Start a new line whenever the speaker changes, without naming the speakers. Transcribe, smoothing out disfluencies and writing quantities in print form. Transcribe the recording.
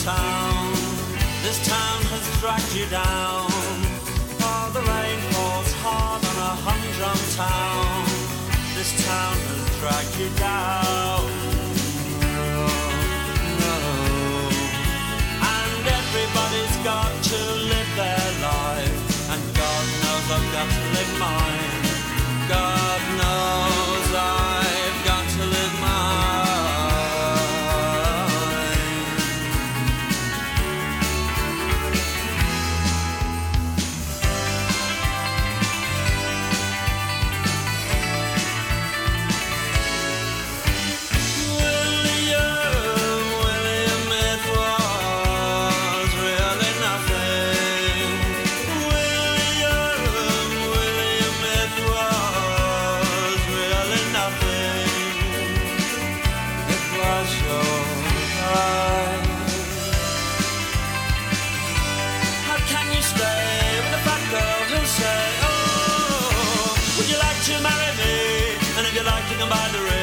town. This town has dragged you down. Oh, the rain falls hard on a humdrum town. This town has dragged you down. And everybody's got to live their life. And God knows I've got to live mine. God knows I've got to live mine. Buy the ring.